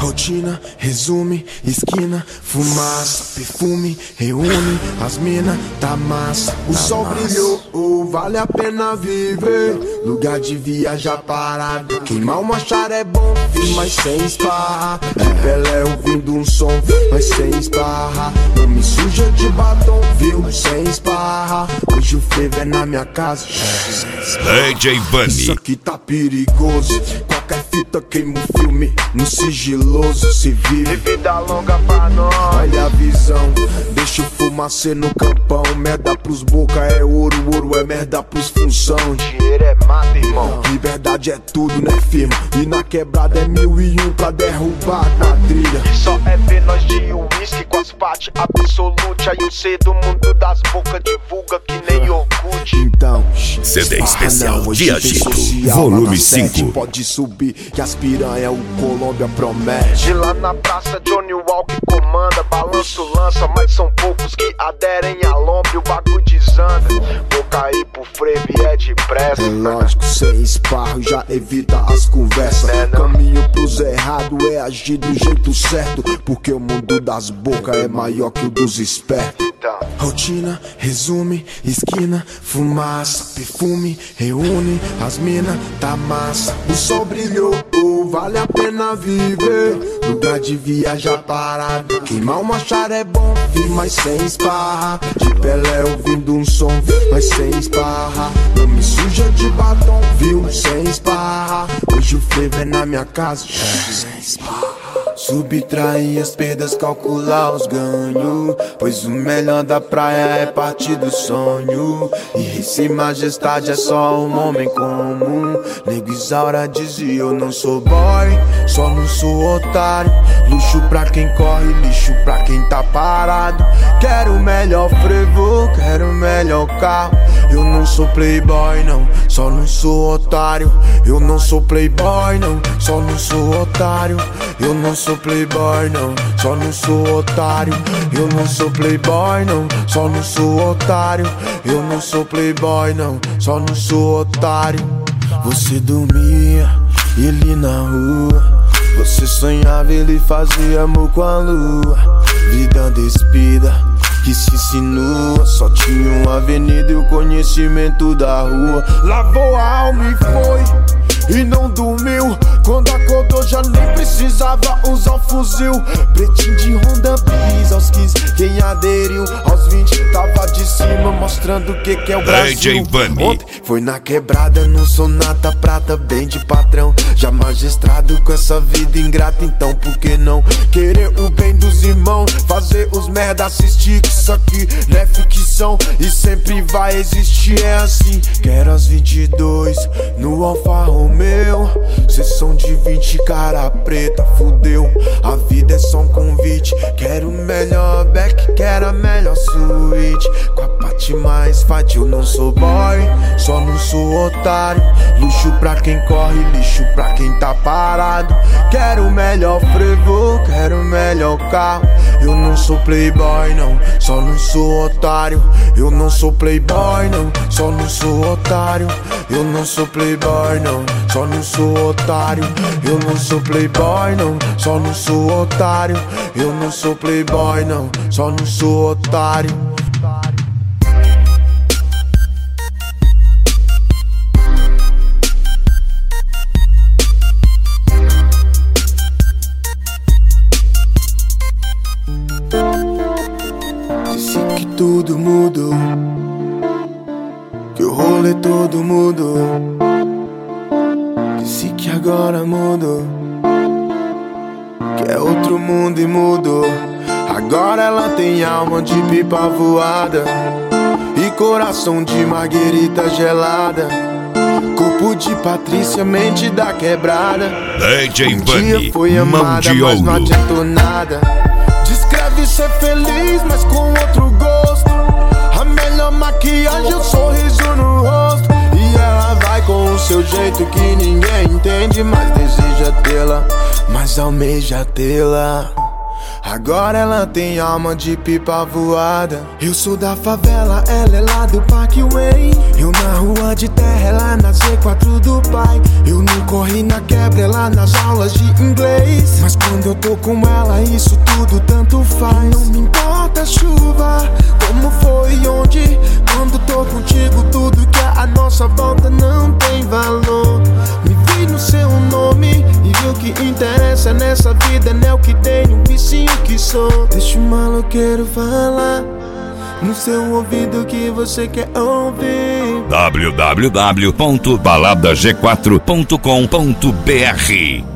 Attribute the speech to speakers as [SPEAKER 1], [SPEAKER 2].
[SPEAKER 1] Rotina, resume, esquina, fumaça, perfume, reúne as mina, tá massa. O sol brilhou, vale a pena viver. Lugar de viajar parado. Queimar uma chara é bom, mas sem esparra. De Pelé ouvindo um som, mas sem esparra. Não me suja de batom, viu? Sem esparra. Hoje o frevo é na minha casa.
[SPEAKER 2] DJ Vani.
[SPEAKER 1] Isso aqui tá perigoso. Qualquer fita queima o filme. No sigiloso se vive. Vida longa pra nós. Olha a visão. Deixa o fumacê no campão. Merda pros boca é ouro, ouro é merda pros função. Dinheiro é mata, irmão. Liberdade é tudo, né, firma? E na quebrada é 1001 pra derrubar a quadrilha.
[SPEAKER 3] E só é ver nós de uísque com as partes absolute. Aí o C do mundo das bocas divulga que nem Orkut.
[SPEAKER 1] Então,
[SPEAKER 2] CD especial
[SPEAKER 1] não,
[SPEAKER 2] de Agito, volume 5.
[SPEAKER 1] Pode subir que as piranha o Colômbia promete.
[SPEAKER 3] De lá na praça Johnny Walker comanda, balanço lança, mas são poucos que aderem a lomba e o bagulho desanda. Vou cair pro frevo e é depressa.
[SPEAKER 1] É lógico, sem esparro já evita as conversas. Caminho pros errados é agir do jeito certo, porque o mundo das bocas é maior que o dos espertos. Rotina, resume, esquina, fumaça, perfume, reúne as mina, tá massa. O sol brilhou, vale a pena viver. Lugar de viajar parado. Queimar uma chara é bom, mas sem esparra. De Pelé ouvindo um som, mas sem esparra. Não me suja de batom, viu? Sem esparra. Hoje o frevo é na minha casa. Sem esparra. Subtrair as perdas, calcular os ganhos. Pois o melhor da praia é partir do sonho. E esse majestade é só um homem comum. Nego Isaura dizia eu não sou boy, só não sou otário. Luxo pra quem corre, lixo pra quem tá parado. Quero o melhor frevo, quero o melhor carro. Eu não sou playboy não, só não sou otário. Eu não sou playboy não, só não sou otário. Eu não sou playboy não, só não sou otário. Eu não sou playboy não, só não sou otário. Eu não sou playboy não, só não sou otário. Você dormia, ele na rua. Você sonhava, ele fazia amor com a lua. Vida despida, que se insinua. Só tinha uma avenida e o conhecimento da rua. Lavou a alma e foi, e não dormiu. Quando acordou já nem precisava usar o fuzil. Pretinho de Honda Bis aos 15, quem aderiu aos 20 tava de cima, mostrando o que é o Brasil. Ontem foi na quebrada, no Sonata Prata, bem de patrão. Já magistrado com essa vida ingrata, então por que não querer o bem dos irmãos? Fazer os merda assistir, que isso aqui não é ficção e sempre vai existir, é assim. Quero as 22 no Alfa Romeo, sessão de 20, cara preta, fudeu. A vida é só um convite. Quero o melhor back, quero a melhor suíte. Com a parte mais fight, eu não sou boy, só não sou otário. Luxo pra quem corre, lixo pra quem tá parado. Quero o melhor frevo, quero o melhor carro. Eu não sou playboy não, só não sou otário. Eu não sou playboy não, só não sou otário. Eu não sou playboy não, só não sou otário. Eu não sou playboy não, só não sou otário. Eu não sou playboy não, só não sou otário. Disse que tudo mudou, que o rolê todo mudou. Disse que agora mudou, que é outro mundo e mudou. Agora ela tem alma de pipa voada e coração de marguerita gelada. Corpo de Patrícia, mente da quebrada.
[SPEAKER 2] DJ
[SPEAKER 1] Vani,
[SPEAKER 2] foi amada,
[SPEAKER 1] mas não adiantou nada. Descreve ser feliz, mas com outro gosto. A melhor maquiagem é o sorriso no rosto. E ela vai com o seu jeito que ninguém entende, mas deseja tê-la, mas almeja tê-la. Agora ela tem alma de pipa voada. Eu sou da favela, ela é lá do Parkway. Eu na rua de terra, ela na Z4 do pai. Eu não corri na quebra, ela nas aulas de inglês. Mas quando eu tô com ela, isso tudo tanto faz. Não me importa a chuva, como foi e onde. Quando tô contigo, tudo que é a nossa volta não tem valor. Me vi no seu nome e o que interessa nessa vida não é o que tenho, e sim o que sou. Deixa o maloqueiro falar no seu ouvido que você quer ouvir.
[SPEAKER 2] www.baladag4.com.br